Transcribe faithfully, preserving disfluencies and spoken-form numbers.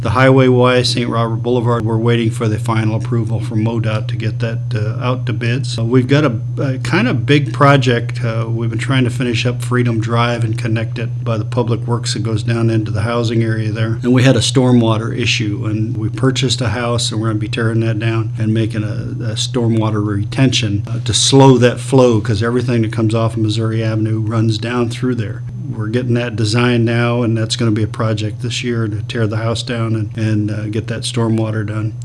The highway-wise, Saint Robert Boulevard, we're waiting for the final approval from MoDOT to get that uh, out to bids. So we've got a, a kind of big project. Uh, we've been trying to finish up Freedom Drive and connect it by the Public Works that goes down into the housing area there. And we had a stormwater issue, and we purchased a house, and we're going to be tearing that down and making a, a stormwater retention uh, to slow that flow, because everything that comes off of Missouri Avenue runs down through there. We're getting that designed now, and that's going to be a project this year to tear the house down and, and uh, get that stormwater done.